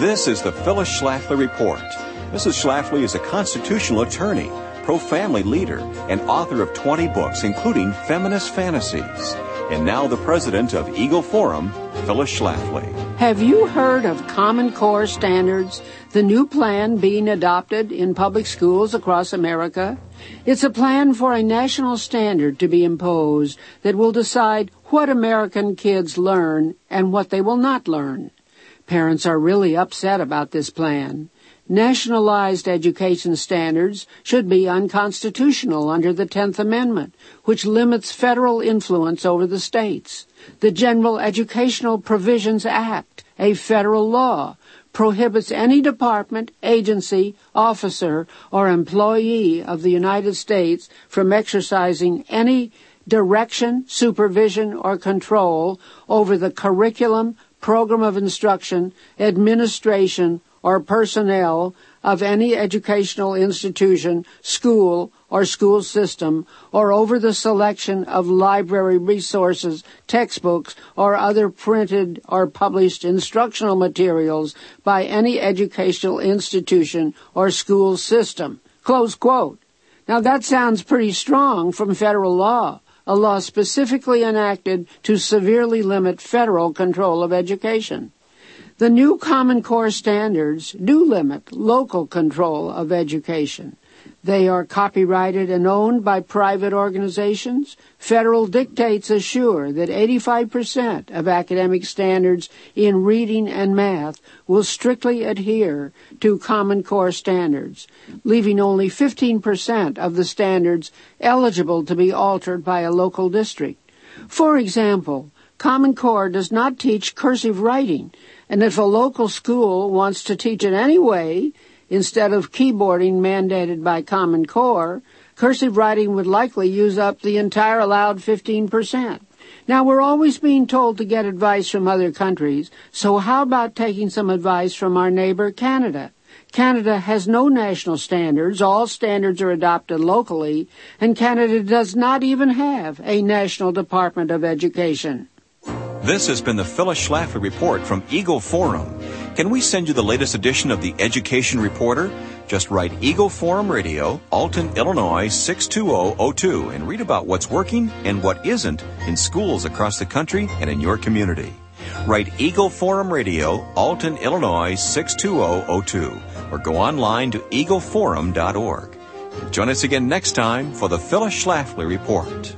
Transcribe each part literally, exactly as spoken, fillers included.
This is the Phyllis Schlafly Report. Missus Schlafly is a constitutional attorney, pro-family leader, and author of twenty books, including Feminist Fantasies. And now the president of Eagle Forum, Phyllis Schlafly. Have you heard of Common Core Standards, the new plan being adopted in public schools across America? It's a plan for a national standard to be imposed that will decide what American kids learn and what they will not learn. Parents are really upset about this plan. Nationalized education standards should be unconstitutional under the tenth Amendment, which limits federal influence over the states. The General Educational Provisions Act, a federal law, prohibits any department, agency, officer, or employee of the United States from exercising any direction, supervision, or control over the curriculum, program of instruction, administration, or personnel of any educational institution, school, or school system, or over the selection of library resources, textbooks, or other printed or published instructional materials by any educational institution or school system. Close quote. Now that sounds pretty strong from federal law, a law specifically enacted to severely limit federal control of education. The new Common Core standards do limit local control of education. They are copyrighted and owned by private organizations. Federal dictates assure that eighty-five percent of academic standards in reading and math will strictly adhere to Common Core standards, leaving only fifteen percent of the standards eligible to be altered by a local district. For example, Common Core does not teach cursive writing, and if a local school wants to teach it anyway, instead of keyboarding mandated by Common Core, cursive writing would likely use up the entire allowed fifteen percent. Now, we're always being told to get advice from other countries, so how about taking some advice from our neighbor, Canada? Canada has no national standards. All standards are adopted locally, and Canada does not even have a National Department of Education. This has been the Phyllis Schlafly Report from Eagle Forum. Can we send you the latest edition of the Education Reporter? Just write Eagle Forum Radio, Alton, Illinois six two zero zero two, and read about what's working and what isn't in schools across the country and in your community. Write Eagle Forum Radio, Alton, Illinois six two zero zero two, or go online to eagle forum dot org. Join us again next time for the Phyllis Schlafly Report.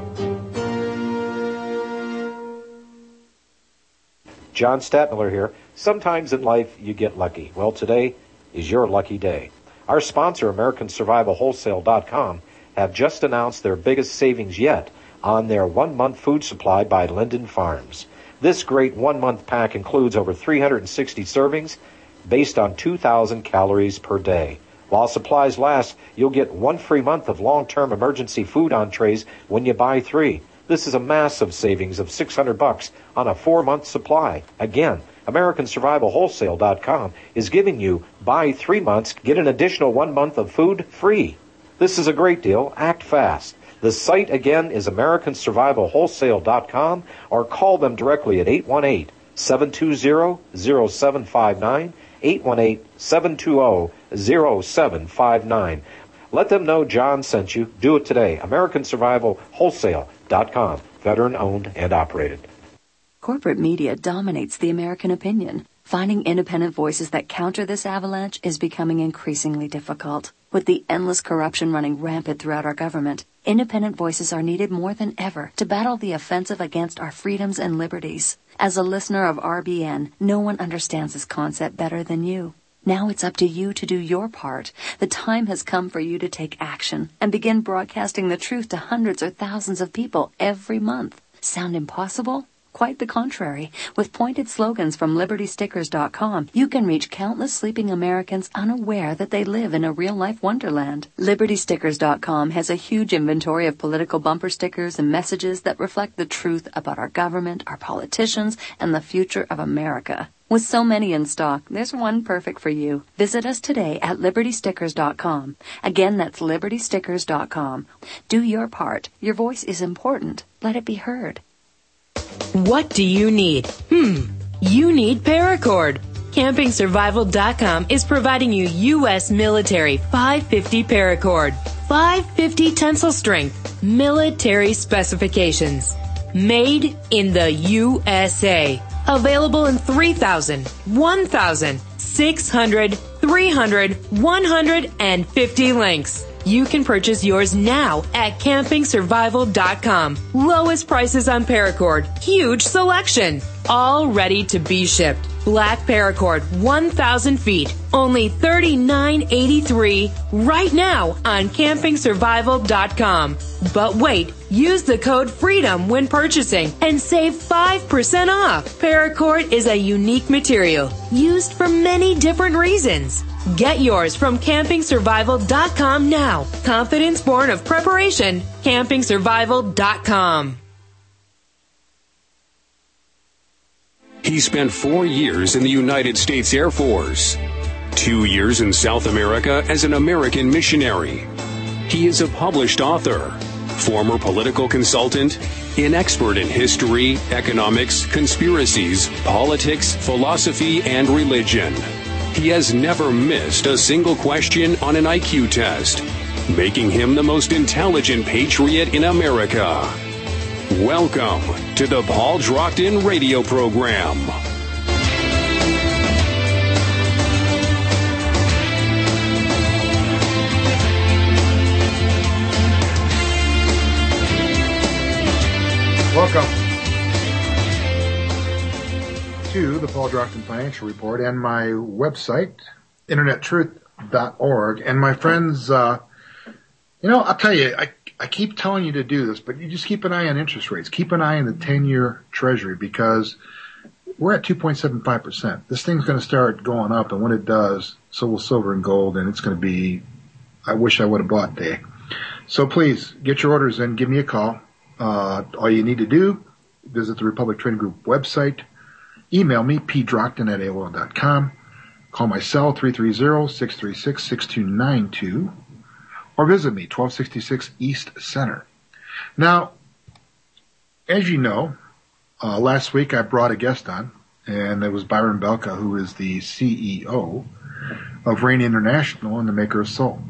John Stadtmiller here. Sometimes in life you get lucky. Well, today is your lucky day. Our sponsor, American Survival Wholesale dot com, have just announced their biggest savings yet on their one-month food supply by Linden Farms. This great one-month pack includes over three hundred sixty servings based on two thousand calories per day. While supplies last, you'll get one free month of long-term emergency food entrees when you buy three. This is a massive savings of six hundred bucks on a four-month supply. Again, American Survival Wholesale dot com is giving you buy three months, get an additional one month of food free. This is a great deal. Act fast. The site again is American Survival Wholesale dot com, or call them directly at eight one eight, seven two zero, zero seven five nine, eight one eight, seven two zero, zero seven five nine. Let them know John sent you. Do it today. American Survival Wholesale dot com. Veteran owned and operated. Corporate media dominates the American opinion. Finding independent voices that counter this avalanche is becoming increasingly difficult. With the endless corruption running rampant throughout our government, independent voices are needed more than ever to battle the offensive against our freedoms and liberties. As a listener of R B N, no one understands this concept better than you. Now it's up to you to do your part. The time has come for you to take action and begin broadcasting the truth to hundreds or thousands of people every month. Sound impossible? Quite the contrary. With pointed slogans from Liberty Stickers dot com, you can reach countless sleeping Americans unaware that they live in a real-life wonderland. Liberty Stickers dot com has a huge inventory of political bumper stickers and messages that reflect the truth about our government, our politicians, and the future of America. With so many in stock, there's one perfect for you. Visit us today at Liberty Stickers dot com. Again, that's Liberty Stickers dot com. Do your part. Your voice is important. Let it be heard. What do you need? Hmm, you need Paracord. Camping Survival dot com is providing you U S military five fifty paracord, five fifty tensile strength, military specifications. Made in the U S A. Available in three thousand, one thousand, six hundred, three hundred, one hundred, and fifty lengths. You can purchase yours now at Camping Survival dot com. Lowest prices on paracord. Huge selection. All ready to be shipped. Black paracord, one thousand feet. Only thirty-nine eighty-three right now on Camping Survival dot com. But wait, use the code FREEDOM when purchasing and save five percent off. Paracord is a unique material used for many different reasons. Get yours from Camping Survival dot com now. Confidence born of preparation. Camping Survival dot com. He spent four years in the United States Air Force, two years in South America as an American missionary. He is a published author, former political consultant, an expert in history, economics, conspiracies, politics, philosophy, and religion. He has never missed a single question on an I Q test, making him the most intelligent patriot in America. Welcome to the Paul Drockton radio program. Welcome to the Paul Drockton Financial Report and my website, internet truth dot org. And my friends, uh, you know, I'll tell you, I I keep telling you to do this, but you just keep an eye on interest rates. Keep an eye on the ten-year Treasury because we're at two point seven five percent. This thing's going to start going up, and when it does, so will silver and gold, and it's going to be, I wish I would have bought day. So please, get your orders in. Give me a call. Uh, all you need to do, visit the Republic Trading Group website. Email me, p drockton at A O L dot com. Call my cell, three three zero, six three six, six two nine two. Or visit me, twelve sixty-six East Center. Now, as you know, uh, last week I brought a guest on, and it was Byron Belka, who is the C E O of Rain International and the maker of Soul.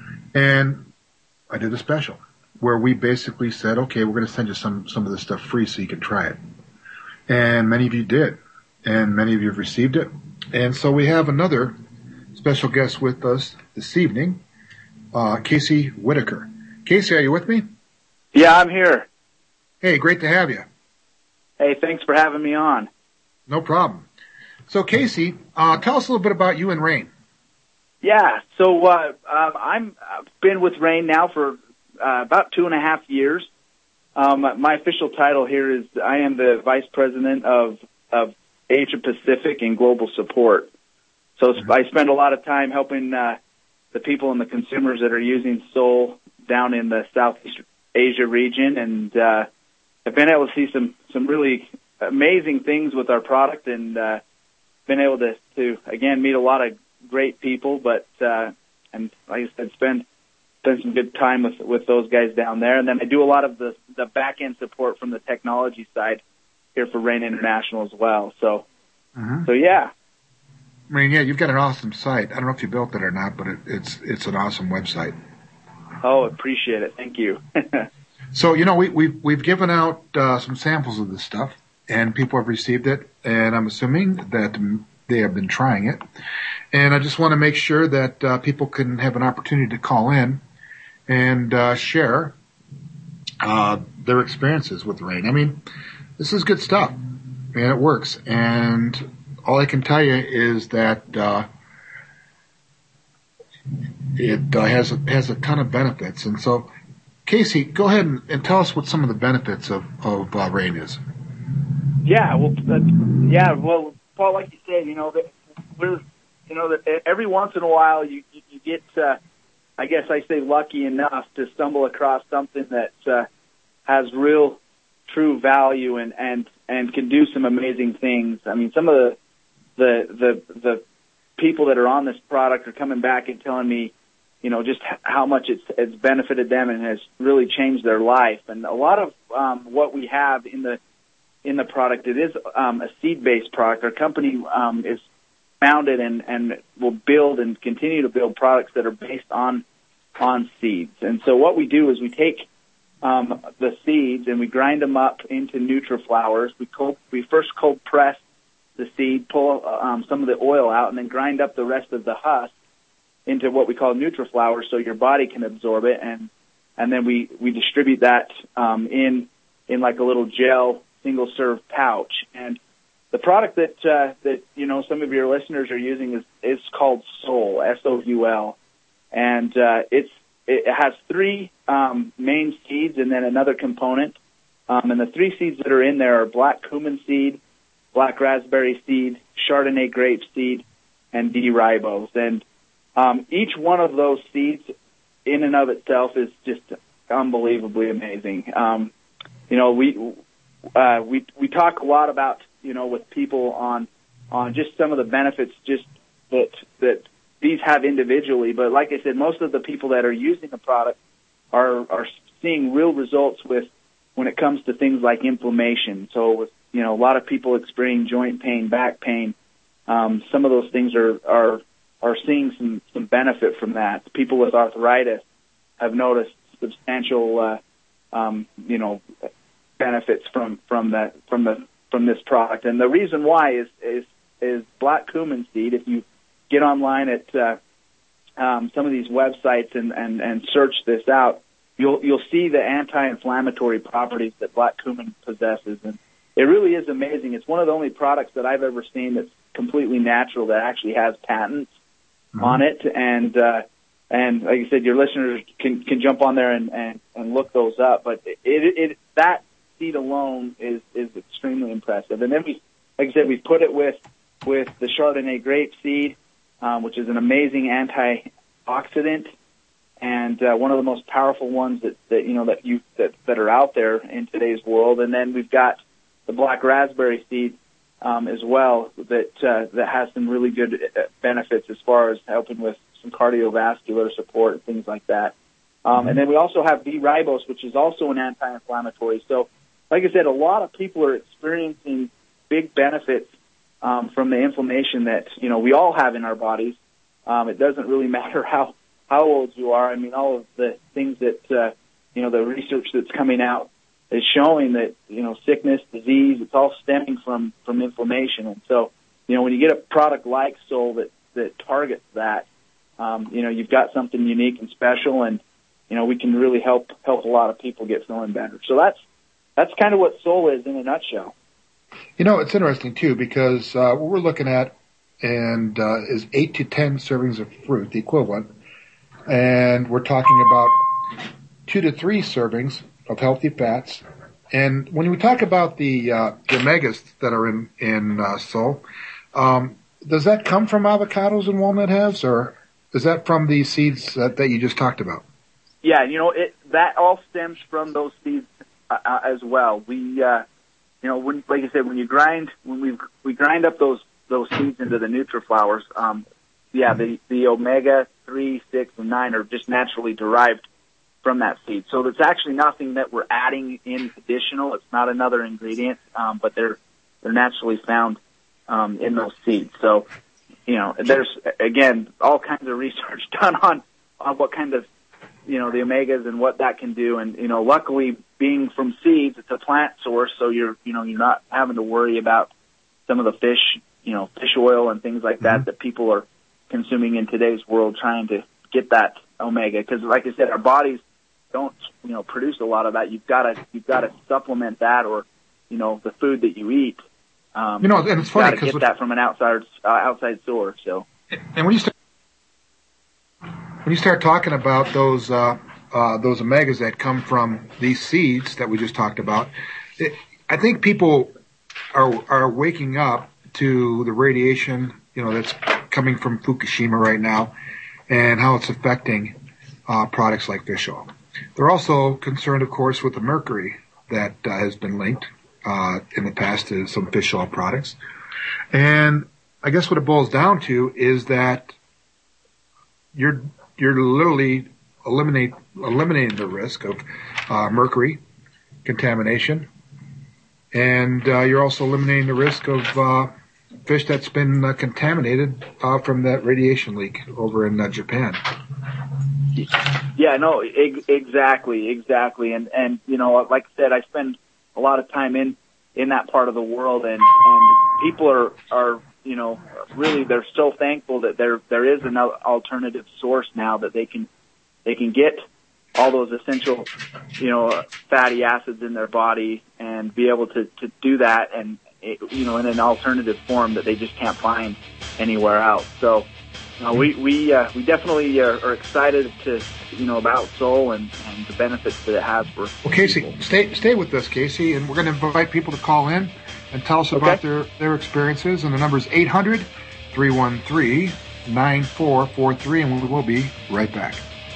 And I did a special where we basically said, okay, we're going to send you some, some of this stuff free so you can try it. And many of you did, and many of you have received it. And so we have another special guest with us this evening. Uh, Casey Whitaker. Casey, are you with me? Yeah, I'm here. Hey, great to have you. Hey, thanks for having me on. No problem. So, Casey, uh, tell us a little bit about you and Rain. Yeah, so uh, uh, I'm I've been with Rain now for uh, about two and a half years. Um, my official title here is I am the Vice President of, of Asia Pacific and Global Support. So mm-hmm. I spend a lot of time helping uh, the people and the consumers that are using Soul down in the Southeast Asia region, and uh, I've been able to see some, some really amazing things with our product, and uh, been able to, to again meet a lot of great people. But uh, and like I said, spend spend some good time with with those guys down there, and then I do a lot of the the back end support from the technology side here for Rain International as well. So, mm-hmm. so yeah. I mean, yeah, you've got an awesome site. I don't know if you built it or not, but it, it's it's an awesome website. Oh, appreciate it. Thank you. So, you know, we, we've, we've given out uh, some samples of this stuff, and people have received it, and I'm assuming that they have been trying it. And I just want to make sure that uh, people can have an opportunity to call in and uh, share uh, their experiences with Rain. I mean, this is good stuff, and it works. And all I can tell you is that uh, it uh, has a, has a ton of benefits. And so, Casey, go ahead and, and tell us what some of the benefits of of uh, Rain is. Yeah, well, uh, yeah, well, Paul, like you said, you know, we're, you know, that every once in a while you you, you get, uh, I guess I say, lucky enough to stumble across something that uh, has real, true value and and and can do some amazing things. I mean, some of the the the the people that are on this product are coming back and telling me, you know, just how much it's, it's benefited them and has really changed their life. And a lot of um, what we have in the in the product, it is um, a seed-based product. Our company um, is founded and, and will build and continue to build products that are based on on seeds. And so what we do is we take um, the seeds and we grind them up into NutriFlowers. We cold, we first cold press the seed, pull um, some of the oil out, and then grind up the rest of the husk into what we call NutriFlowers, so your body can absorb it, and and then we we distribute that um, in in like a little gel single serve pouch. And the product that uh, that you know some of your listeners are using is is called Soul, S O U L, and uh, it's it has three um, main seeds and then another component. Um, and the three seeds that are in there are black cumin seed, black raspberry seed, Chardonnay grape seed, and D-ribose. And um, each one of those seeds in and of itself is just unbelievably amazing. Um, you know, we uh, we we talk a lot about, you know, with people on on just some of the benefits just that that these have individually. But like I said, most of the people that are using the product are are seeing real results with when it comes to things like inflammation. So with, you know, a lot of people experiencing joint pain, back pain, um, some of those things are are are seeing some some benefit from that. People with arthritis have noticed substantial uh, um, you know benefits from from that from the from this product. And the reason why is is is black cumin seed. If you get online at uh, um, some of these websites and, and, and search this out, you'll you'll see the anti-inflammatory properties that black cumin possesses, and it really is amazing. It's one of the only products that I've ever seen that's completely natural that actually has patents mm-hmm. on it. And uh, and like I said, your listeners can can jump on there and, and, and look those up. But it, it, it that seed alone is is extremely impressive. And then we, like I said, we put it with with the Chardonnay grape seed, um, which is an amazing antioxidant and uh, one of the most powerful ones that, that you know that you that, that are out there in today's world. And then we've got the black raspberry seed um, as well that uh, that has some really good benefits as far as helping with some cardiovascular support and things like that. Um, mm-hmm. And then we also have D-ribose, which is also an anti-inflammatory. So, like I said, a lot of people are experiencing big benefits um, from the inflammation that you know we all have in our bodies. Um, it doesn't really matter how how old you are. I mean, all of the things that uh, you know the research that's coming out is showing that, you know, sickness, disease, it's all stemming from, from inflammation. And so, you know, when you get a product like Soul that, that targets that, um, you know, you've got something unique and special, and, you know, we can really help, help a lot of people get feeling better. So that's, that's kind of what Soul is in a nutshell. You know, it's interesting too, because, uh, what we're looking at and, uh, is eight to ten servings of fruit, the equivalent. And we're talking about two to three servings of healthy fats. And when we talk about the, uh, the omegas that are in, in, uh, Soul, um, does that come from avocados and walnut heads, or is that from the seeds that, that you just talked about? Yeah, you know, it, that all stems from those seeds, uh, uh, as well. We, uh, you know, when, like I said, when you grind, when we, we grind up those, those seeds into the NutriFlowers, um, yeah, the, the omega three, six, and nine are just naturally derived from that seed. So it's actually nothing that we're adding in additional. It's not another ingredient, um, but they're they're naturally found um, in those seeds. So, you know, there's, again, all kinds of research done on, on what kind of, you know, the omegas and what that can do. And, you know, luckily, being from seeds, it's a plant source, so you're, you know, you're not having to worry about some of the fish, you know, fish oil and things like that mm-hmm. that people are consuming in today's world trying to get that omega. Because, like I said, our bodies don't, you know, produce a lot of that. You've got to, you've got to supplement that, or, you know, the food that you eat. Um, you know, and it's funny because get that from an outside, uh, outside source. So, and when you start, when you start talking about those, uh, uh, those omegas that come from these seeds that we just talked about, it, I think people are, are waking up to the radiation, you know, that's coming from Fukushima right now and how it's affecting, uh, products like fish oil. They're also concerned, of course, with the mercury that uh, has been linked uh, in the past to some fish oil products. And I guess what it boils down to is that you're you're literally eliminate eliminating the risk of uh, mercury contamination, and uh, you're also eliminating the risk of uh, fish that's been uh, contaminated uh, from that radiation leak over in uh, Japan. Yeah, no, ex- exactly, exactly. And, and, you know, like I said, I spend a lot of time in, in that part of the world, and, and people are, are, you know, really, they're so thankful that there, there is an alternative source now that they can, they can get all those essential, you know, fatty acids in their body and be able to, to do that and, you know, in an alternative form that they just can't find anywhere else. So, uh, we, we, uh, we definitely are, are excited to, you know, about Soul and, and the benefits that it has for Well, Casey, people. stay, stay with us, Casey, and we're going to invite people to call in and tell us about okay. their, their experiences. And the number is eight hundred, three one three, nine four four three, and we will be right back.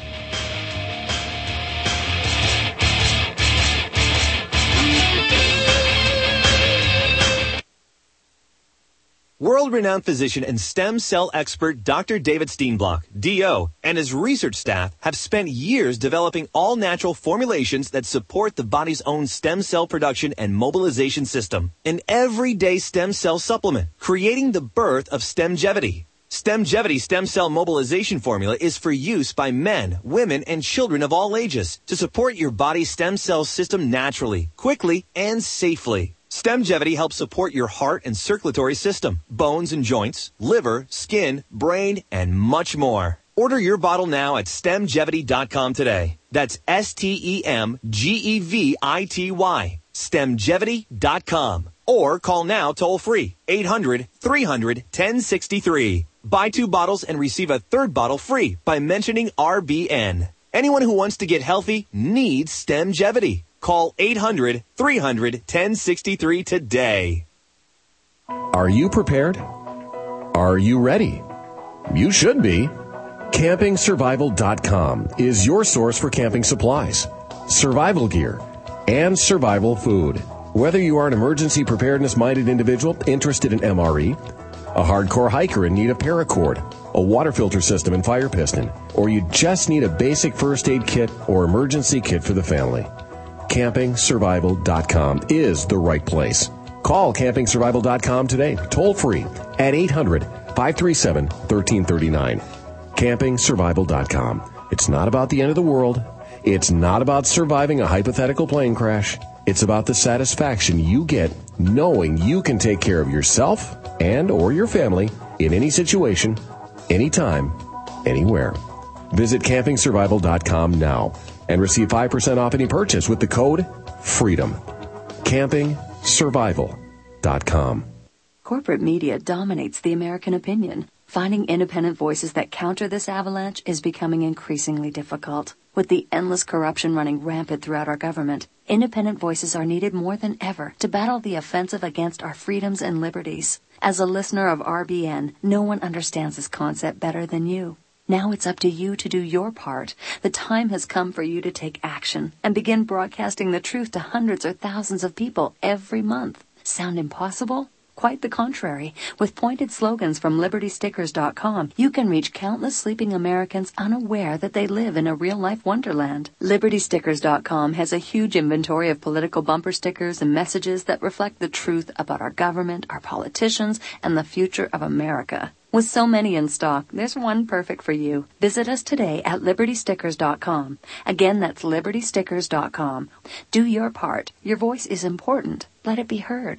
World-renowned physician and stem cell expert Doctor David Steenblock, D O, and his research staff have spent years developing all-natural formulations that support the body's own stem cell production and mobilization system. An everyday stem cell supplement, creating the birth of Stemgevity. Stemgevity stem cell mobilization formula is for use by men, women, and children of all ages to support your body's stem cell system naturally, quickly, and safely. Stemgevity helps support your heart and circulatory system, bones and joints, liver, skin, brain, and much more. Order your bottle now at stemgevity dot com today. That's S T E M G E V I T Y. stemgevity dot com. Or call now toll free, eight hundred, three hundred, ten sixty-three. Buy two bottles and receive a third bottle free by mentioning R B N. Anyone who wants to get healthy needs Stemgevity. Call eight hundred, three hundred, ten sixty-three today. Are you prepared? Are you ready? You should be. camping survival dot com is your source for camping supplies, survival gear, and survival food. Whether you are an emergency preparedness-minded individual interested in M R E, a hardcore hiker in need of paracord, a water filter system and fire piston, or you just need a basic first aid kit or emergency kit for the family, camping survival dot com is the right place. Call camping survival dot com today, toll free at eight hundred, five three seven, one three three nine. camping survival dot com. It's not about the end of the world. It's not about surviving a hypothetical plane crash. It's about the satisfaction you get knowing you can take care of yourself and or your family in any situation, anytime, anywhere. Visit camping survival dot com now and receive five percent off any purchase with the code FREEDOM. camping survival dot com. Corporate media dominates the American opinion. Finding independent voices that counter this avalanche is becoming increasingly difficult. With the endless corruption running rampant throughout our government, independent voices are needed more than ever to battle the offensive against our freedoms and liberties. As a listener of R B N, no one understands this concept better than you. Now it's up to you to do your part. The time has come for you to take action and begin broadcasting the truth to hundreds or thousands of people every month. Sound impossible? Quite the contrary. With pointed slogans from liberty stickers dot com, you can reach countless sleeping Americans unaware that they live in a real-life wonderland. liberty stickers dot com has a huge inventory of political bumper stickers and messages that reflect the truth about our government, our politicians, and the future of America. With so many in stock, there's one perfect for you. Visit us today at liberty stickers dot com. Again, that's liberty stickers dot com. Do your part. Your voice is important. Let it be heard.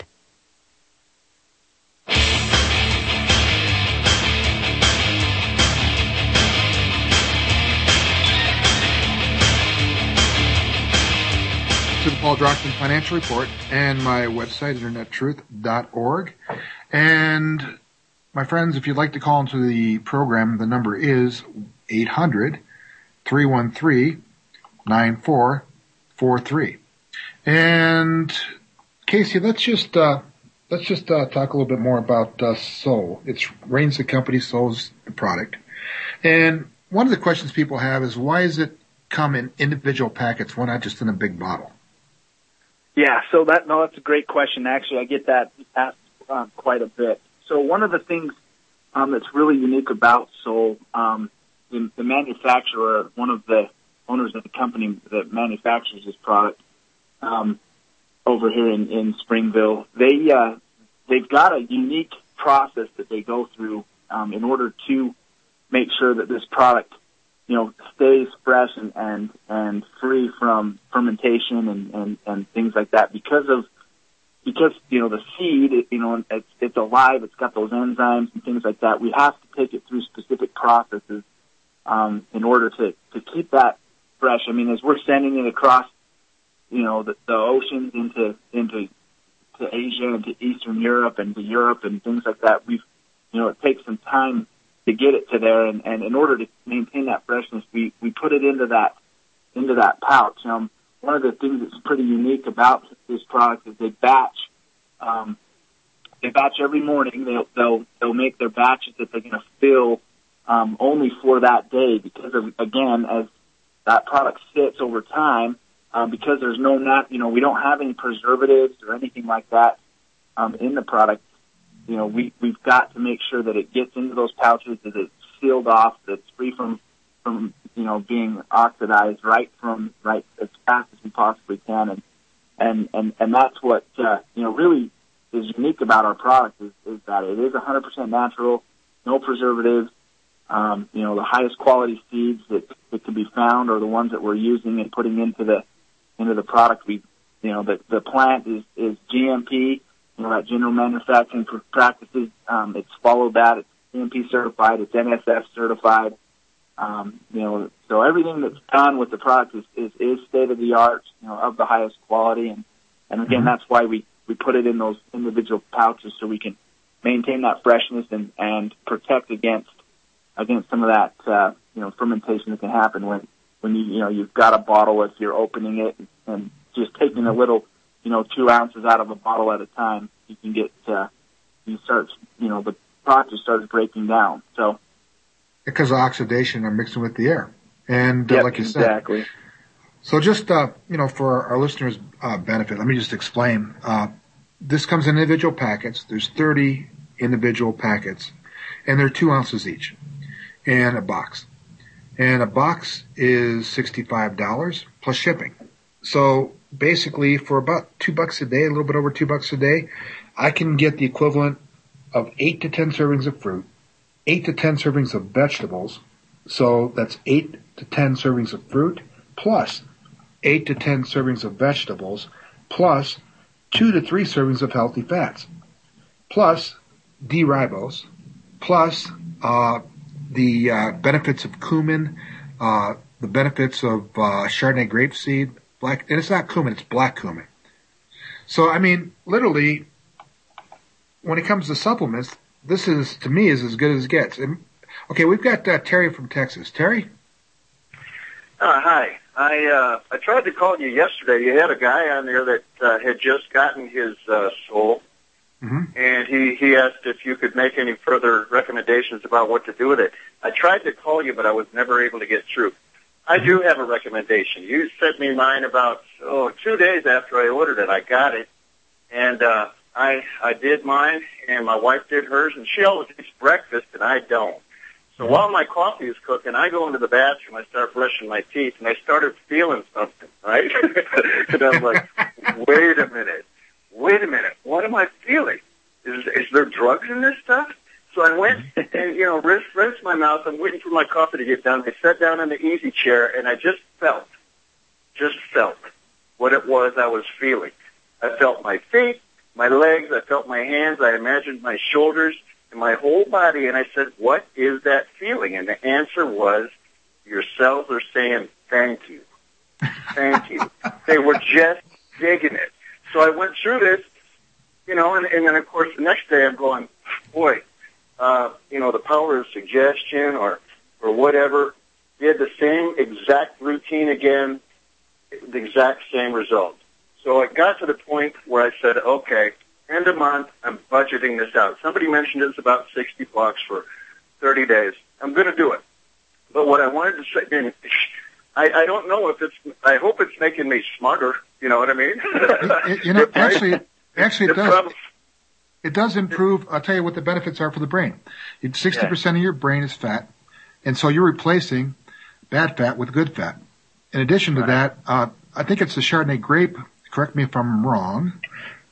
To the Paul Drockton Financial Report and my website, internet truth dot org. And my friends, if you'd like to call into the program, the number is eight hundred, three one three, nine four four three. And Casey, let's just uh, let's just uh, talk a little bit more about uh, Soul. It's Rain's the company, Soul's the product. And one of the questions people have is, why does it come in individual packets? Why not just in a big bottle? Yeah, so that no, that's a great question. Actually, I get that asked uh, quite a bit. So one of the things um, that's really unique about Soul, um, the, the manufacturer, one of the owners of the company that manufactures this product um, over here in, in Springville, they uh, they've got a unique process that they go through um, in order to make sure that this product, you know, stays fresh and, and, and free from fermentation and, and, and things like that because of, because, you know, the seed, it, you know, it's, it's alive, it's got those enzymes and things like that. We have to take it through specific processes, um, in order to, to keep that fresh. I mean, as we're sending it across, you know, the, the oceans into, into, to Asia and to Eastern Europe and to Europe and things like that, we've, you know, it takes some time to get it to there, and, and in order to maintain that freshness, we, we put it into that into that pouch. Um, one of the things that's pretty unique about this product is they batch. Um, they batch every morning. They'll they'll they'll make their batches that they're going to fill um, only for that day because of, again, as that product sits over time, um, because there's no nat you know we don't have any preservatives or anything like that um, in the product. You know, we, we've got to make sure that it gets into those pouches, that it's sealed off, that it's free from, from, you know, being oxidized right from, right as fast as we possibly can. And, and, and, and that's what, uh, you know, really is unique about our product is, is that it is one hundred percent natural, no preservatives. Um, you know, the highest quality seeds that, that can be found are the ones that we're using and putting into the, into the product. We, you know, the, the plant is, is G M P. You know, that general manufacturing practices, um, it's followed that. It's G M P certified. It's N S F certified. Um, you know, so everything that's done with the product is, is, is state of the art, you know, of the highest quality. And, and again, mm-hmm. that's why we, we put it in those individual pouches so we can maintain that freshness and, and protect against, against some of that, uh, you know, fermentation that can happen when, when you, you know, you've got a bottle, if you're opening it and just taking a little, you know, two ounces out of a bottle at a time, you can get, uh, you start, you know, the product just starts breaking down. So, because of oxidation or mixing with the air. And uh, yep, like you said. Exactly. So just, uh, you know, for our listeners' uh, benefit, let me just explain. Uh, this comes in individual packets. There's thirty individual packets, and they're two ounces each, and a box. And a box is sixty-five dollars plus shipping. So basically, for about two bucks a day, a little bit over two bucks a day, I can get the equivalent of eight to ten servings of fruit, eight to ten servings of vegetables. So that's eight to ten servings of fruit, plus eight to ten servings of vegetables, plus two to three servings of healthy fats, plus D-ribose, plus uh, the uh, benefits of cumin, uh, the benefits of uh, Chardonnay grapeseed, black, and it's not cumin, it's black cumin. So, I mean, literally, when it comes to supplements, this is, to me, is as good as it gets. And, okay, we've got uh, Terry from Texas. Terry? Uh, hi. I uh, I tried to call you yesterday. You had a guy on there that uh, had just gotten his uh, soul, mm-hmm. and he, he asked if you could make any further recommendations about what to do with it. I tried to call you, but I was never able to get through. I do have a recommendation. You sent me mine about oh two days after I ordered it. I got it, and uh, I I did mine, and my wife did hers, and she always eats breakfast, and I don't. So while my coffee is cooking, I go into the bathroom, I start brushing my teeth, and I started feeling something, right? And I was like, wait a minute, wait a minute, what am I feeling? Is, is there drugs in this stuff? So I went and, you know, rinsed, rinsed my mouth. I'm waiting for my coffee to get done. I sat down in the easy chair, and I just felt, just felt what it was I was feeling. I felt my feet, my legs, I felt my hands, I imagined my shoulders, and my whole body, and I said, what is that feeling? And the answer was, your cells are saying, thank you. Thank you. They were just digging it. So I went through this, you know, and, and then, of course, the next day I'm going, boy, uh, you know, the power of suggestion or, or whatever, did the same exact routine again, the exact same result. So I got to the point where I said, okay, end of month, I'm budgeting this out. Somebody mentioned it's about sixty bucks for thirty days. I'm going to do it. But what I wanted to say, and I, I don't know if it's, I hope it's making me smarter. You know what I mean? it, you know, actually, actually it does. It does improve. I'll tell you what the benefits are for the brain. sixty percent of your brain is fat, and so you're replacing bad fat with good fat. In addition to that, uh, I think it's the Chardonnay grape, correct me if I'm wrong,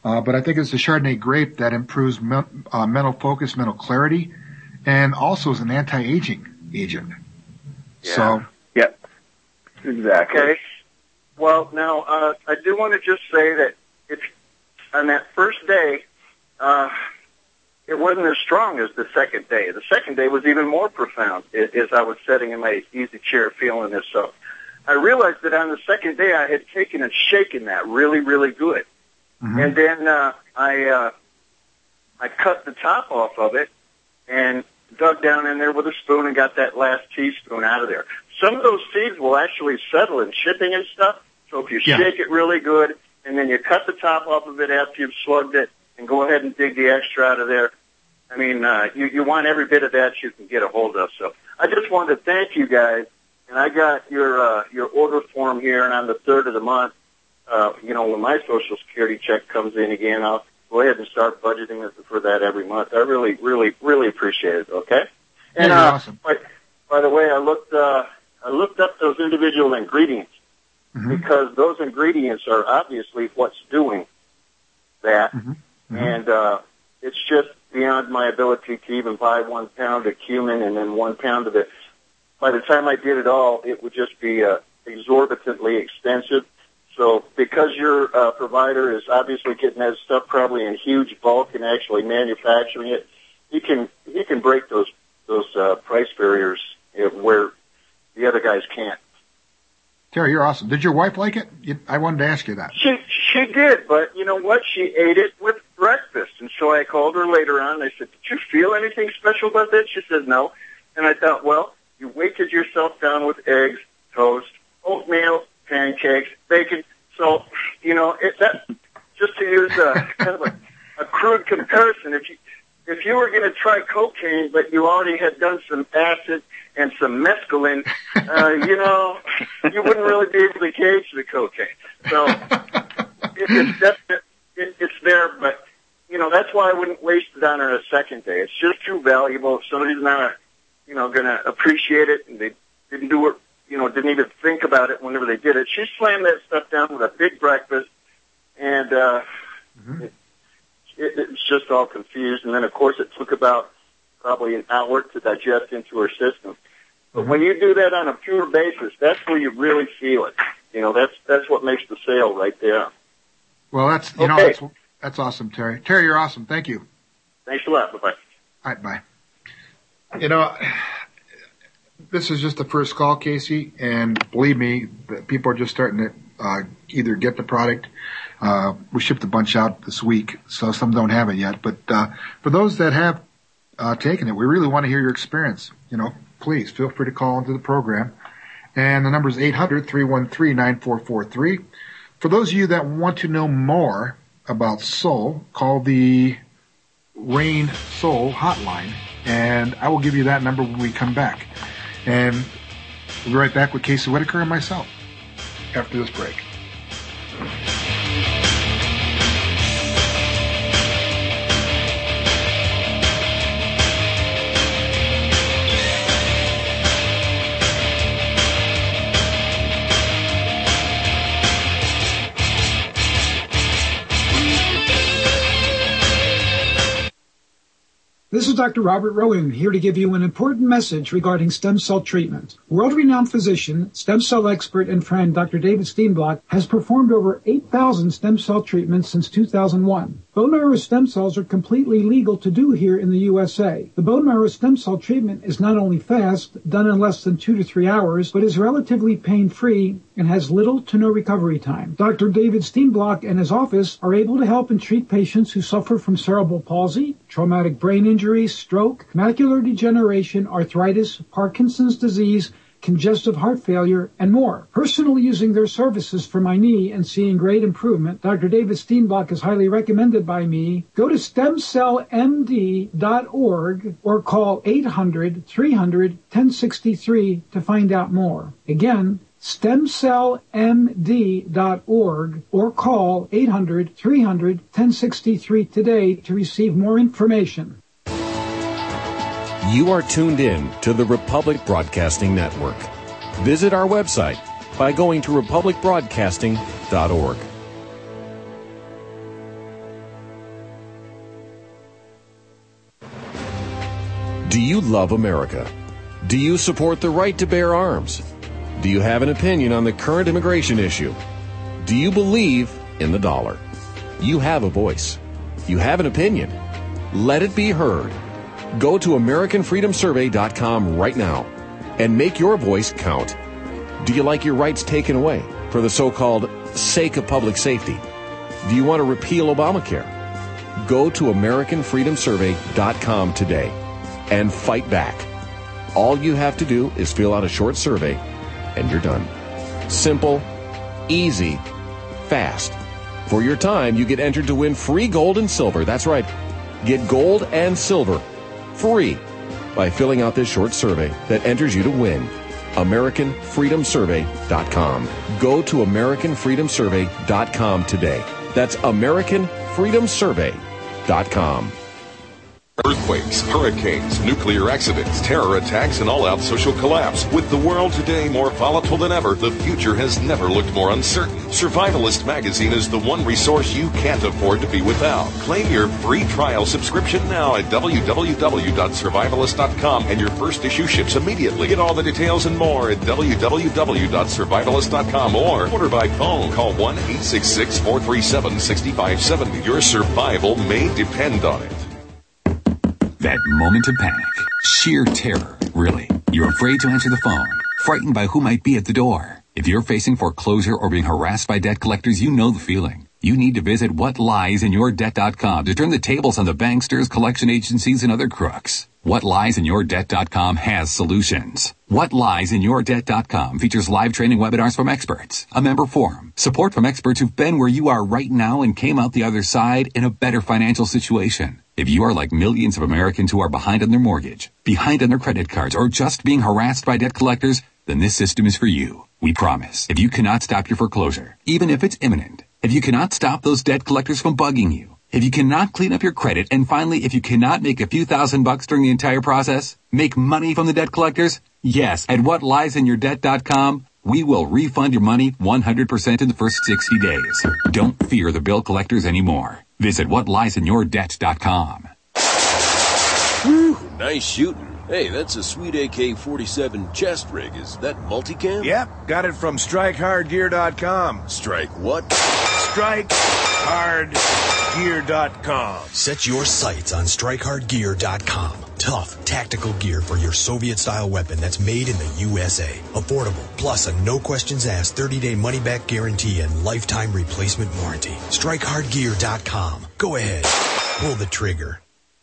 Uh, but I think it's the Chardonnay grape that improves men, uh, mental focus, mental clarity, and also is an anti-aging agent. Yeah. So, yep, exactly. Okay. Well, now uh, I do want to just say that it's on that first day, uh, it wasn't as strong as the second day. The second day was even more profound as I was sitting in my easy chair feeling this. So I realized that on the second day I had taken and shaken that really, really good. Mm-hmm. And then uh, I uh, I cut the top off of it and dug down in there with a spoon and got that last teaspoon out of there. Some of those seeds will actually settle in shipping and stuff. So if you yeah. shake it really good and then you cut the top off of it after you've slugged it and go ahead and dig the extra out of there, I mean, uh, you, you want every bit of that you can get a hold of. So I just wanted to thank you guys. And I got your uh, your order form here, and on the third of the month, uh, you know, when my Social Security check comes in again, I'll go ahead and start budgeting for that every month. I really, really, really appreciate it. Okay. And yeah, uh, awesome. by, by the way, I looked uh, I looked up those individual ingredients mm-hmm. because those ingredients are obviously what's doing that, mm-hmm. Mm-hmm. and uh, it's just beyond my ability to even buy one pound of cumin and then one pound of it. By the time I did it all, it would just be uh, exorbitantly expensive. So because your uh, provider is obviously getting that stuff probably in huge bulk and actually manufacturing it, he can he can break those those uh, price barriers where the other guys can't. Terry, you're awesome. Did your wife like it? You, I wanted to ask you that. She she did, but you know what? She ate it with breakfast, and so I called her later on. I said, "Did you feel anything special about that?" She said, "No," and I thought, well. You weighted yourself down with eggs, toast, oatmeal, pancakes, bacon. So, you know, it, that just to use a kind of a, a crude comparison, if you if you were going to try cocaine, but you already had done some acid and some mescaline, uh, you know, you wouldn't really be able to gauge the cocaine. So it, it's definite, it, it's there, but you know that's why I wouldn't waste it on her a second day. It's just too valuable. If somebody's not a you know, going to appreciate it, and they didn't do it, you know, didn't even think about it whenever they did it. She slammed that stuff down with a big breakfast, and uh, mm-hmm. it, it, it's just all confused. And then, of course, it took about probably an hour to digest into her system. But mm-hmm. when you do that on a pure basis, that's where you really feel it. You know, that's that's what makes the sale right there. Well, that's, you okay. know, that's, that's awesome, Terry. Terry, you're awesome. Thank you. Thanks a lot. Bye-bye. All right, bye. You know, this is just the first call, Casey, and believe me, people are just starting to uh, either get the product. Uh, we shipped a bunch out this week, so some don't have it yet. But uh, for those that have uh, taken it, we really want to hear your experience. You know, please feel free to call into the program. And the number is eight hundred, three one three, nine four four three. For those of you that want to know more about Soul, call the Rain Soul hotline. And I will give you that number when we come back. And we'll be right back with Casey Whitaker and myself after this break. This is Doctor Robert Rowan, here to give you an important message regarding stem cell treatment. World-renowned physician, stem cell expert, and friend Doctor David Steenblock has performed over eight thousand stem cell treatments since two thousand one. Bone marrow stem cells are completely legal to do here in the U S A. The bone marrow stem cell treatment is not only fast, done in less than two to three hours, but is relatively pain-free and has little to no recovery time. Doctor David Steenblock and his office are able to help and treat patients who suffer from cerebral palsy, traumatic brain injury, stroke, macular degeneration, arthritis, Parkinson's disease, congestive heart failure, and more. Personally using their services for my knee and seeing great improvement, Doctor David Steenblock is highly recommended by me. Go to stem cell m d dot org or call eight hundred, three hundred, ten sixty-three to find out more. Again, stem cell m d dot org or call eight hundred, three hundred, ten sixty-three today to receive more information. You are tuned in to the Republic Broadcasting Network. Visit our website by going to republic broadcasting dot org. Do you love America? Do you support the right to bear arms? Do you have an opinion on the current immigration issue? Do you believe in the dollar? You have a voice. You have an opinion. Let it be heard. Go to American Freedom Survey dot com right now and make your voice count. Do you like your rights taken away for the so-called sake of public safety? Do you want to repeal Obamacare? Go to American Freedom Survey dot com today and fight back. All you have to do is fill out a short survey and you're done. Simple, easy, fast. For your time, you get entered to win free gold and silver. That's right. Get gold and silver free by filling out this short survey that enters you to win. American Freedom Survey dot com. Go to American Freedom Survey dot com today. That's American Freedom Survey dot com. Earthquakes, hurricanes, nuclear accidents, terror attacks, and all-out social collapse. With the world today more volatile than ever, the future has never looked more uncertain. Survivalist Magazine is the one resource you can't afford to be without. Claim your free trial subscription now at w w w dot survivalist dot com, and your first issue ships immediately. Get all the details and more at w w w dot survivalist dot com or order by phone. Call one eight six six, four three seven, six five seven zero. Your survival may depend on it. That moment of panic, sheer terror, really. You're afraid to answer the phone, frightened by who might be at the door. If you're facing foreclosure or being harassed by debt collectors, you know the feeling. You need to visit what lies in your debt dot com to turn the tables on the banksters, collection agencies, and other crooks. what lies in your debt dot com has solutions. what lies in your debt dot com features live training webinars from experts, a member forum, support from experts who've been where you are right now and came out the other side in a better financial situation. If you are like millions of Americans who are behind on their mortgage, behind on their credit cards, or just being harassed by debt collectors, then this system is for you. We promise. If you cannot stop your foreclosure, even if it's imminent, if you cannot stop those debt collectors from bugging you, if you cannot clean up your credit, and finally, if you cannot make a few thousand bucks during the entire process, make money from the debt collectors, yes, at what lies in your debt dot com, we will refund your money one hundred percent in the first sixty days. Don't fear the bill collectors anymore. Visit what lies in your debt dot com. Whew, nice shooting. Hey, that's a sweet A K forty-seven chest rig. Is that multicam? Yep, got it from strike hard gear dot com. Strike what? strike hard gear dot com. Set your sights on strike hard gear dot com. Tough, tactical gear for your Soviet-style weapon that's made in the U S A. Affordable, plus a no-questions-asked thirty-day money-back guarantee and lifetime replacement warranty. strike hard gear dot com. Go ahead, pull the trigger.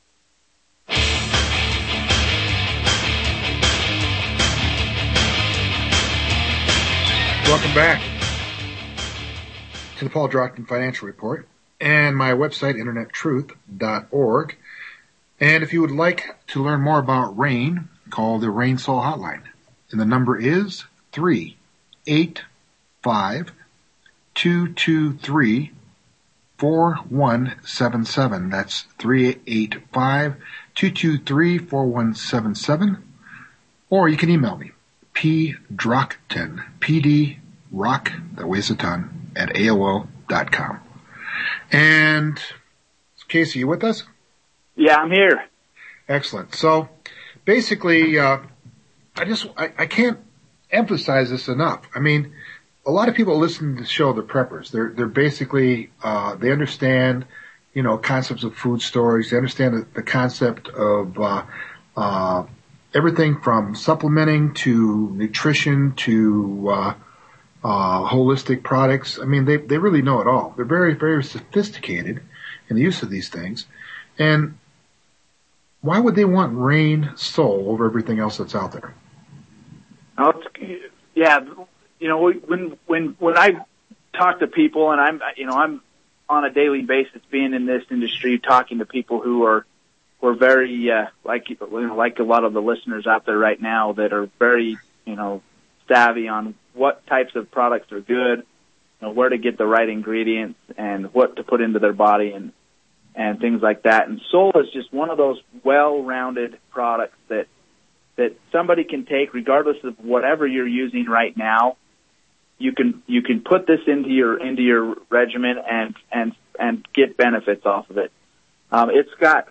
Welcome back to the Paul Drockton Financial Report and my website, internet truth dot org. And if you would like to learn more about RAIN, call the RAIN Soul Hotline. And the number is three eight five, two two three, four one seven seven. That's three eight five, two two three, four one seven seven. Or you can email me, P. Drockton, P D Rock, that weighs a ton, at A O L dot com. And Casey, you with us? Yeah, I'm here. Excellent. So basically, uh, I just, I, I can't emphasize this enough. I mean, a lot of people listen to the show, they're preppers. They're, they're basically, uh, they understand, you know, concepts of food storage. They understand the, the concept of, uh, uh, everything from supplementing to nutrition to, uh, uh, holistic products. I mean, they, they really know it all. They're very, very sophisticated in the use of these things. And why would they want RAIN Soul over everything else that's out there? Oh, yeah, you know, when when when I talk to people, and I'm you know I'm on a daily basis being in this industry, talking to people who are who are very uh, like you know, like a lot of the listeners out there right now that are very you know savvy on what types of products are good, you know, where to get the right ingredients, and what to put into their body, and and things like that. And Soul is just one of those well-rounded products that that somebody can take regardless of whatever you're using right now. You can you can put this into your into your regimen and and and get benefits off of it. Um, it's got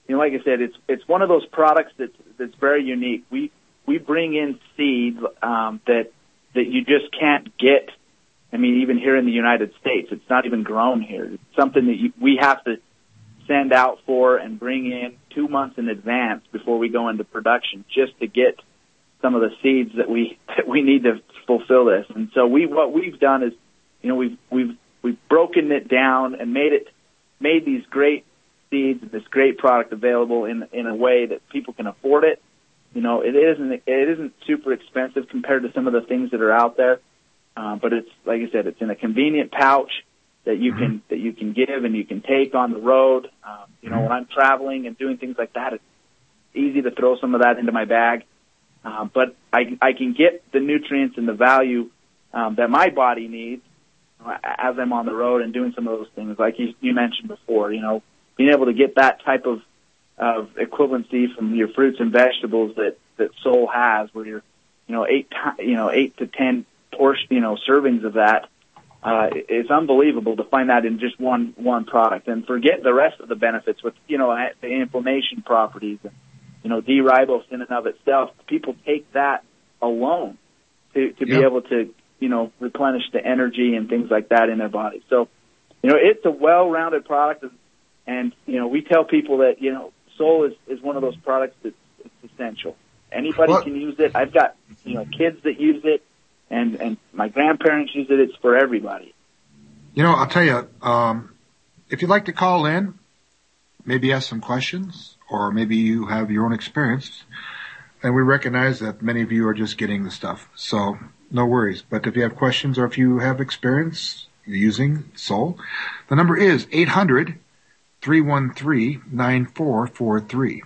you know, like I said, it's it's one of those products that's that's very unique. We we bring in seeds um, that that you just can't get. I mean, even here in the United States, it's not even grown here. It's something that you, we have to send out for and bring in two months in advance before we go into production, just to get some of the seeds that we that we need to fulfill this. And so we what we've done is, you know, we've we've we've broken it down and made it made these great seeds, this great product available in in a way that people can afford it. You know, it isn't it isn't super expensive compared to some of the things that are out there. Uh, but it's, like I said, it's in a convenient pouch that you can, mm-hmm. that you can give and you can take on the road. Um, you know, mm-hmm. when I'm traveling and doing things like that, it's easy to throw some of that into my bag. Um, but I, I can get the nutrients and the value, um, that my body needs uh, as I'm on the road and doing some of those things. Like you, you mentioned before, you know, being able to get that type of, of equivalency from your fruits and vegetables that, that Soul has, where you're, you know, eight, you know, eight to ten portion, you know, servings of that. Uh, it's unbelievable to find that in just one, one product, and forget the rest of the benefits with, you know, the inflammation properties and, you know, D-ribose in and of itself. People take that alone to, to yep. be able to, you know, replenish the energy and things like that in their body. So, you know, it's a well-rounded product, and, and you know, we tell people that, you know, Soul is, is one of those products that's it's essential. Anybody what? can use it. I've got, you know, kids that use it. And, and my grandparents use it. It's for everybody. You know, I'll tell you, um, if you'd like to call in, maybe ask some questions, or maybe you have your own experience, and we recognize that many of you are just getting the stuff. So no worries. But if you have questions or if you have experience using Soul, the number is eight hundred, three one three, nine four four three.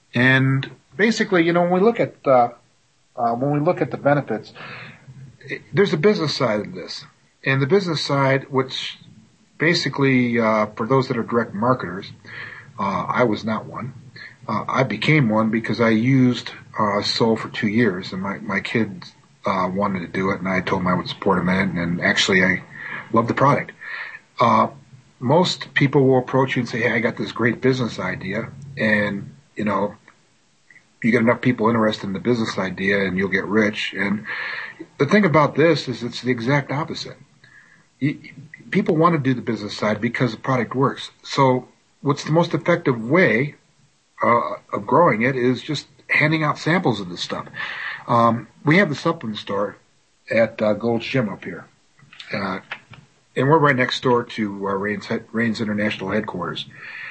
And basically, you know, when we look at, uh, uh, when we look at the benefits, there's a business side of this, and the business side, which basically, uh, for those that are direct marketers, uh, I was not one. Uh, I became one because I used, uh, Soul for two years, and my, my kids, uh, wanted to do it, and I told them I would support them in it, and actually I love the product. Uh, most people will approach you and say, hey, I got this great business idea, and, you know, you get enough people interested in the business idea and you'll get rich. And the thing about this is it's the exact opposite. You, people want to do the business side because the product works. So what's the most effective way uh, of growing it is just handing out samples of this stuff. Um, we have the supplement store at uh, Gold's Gym up here. Uh, and we're right next door to uh, Rain's, Rain's International headquarters.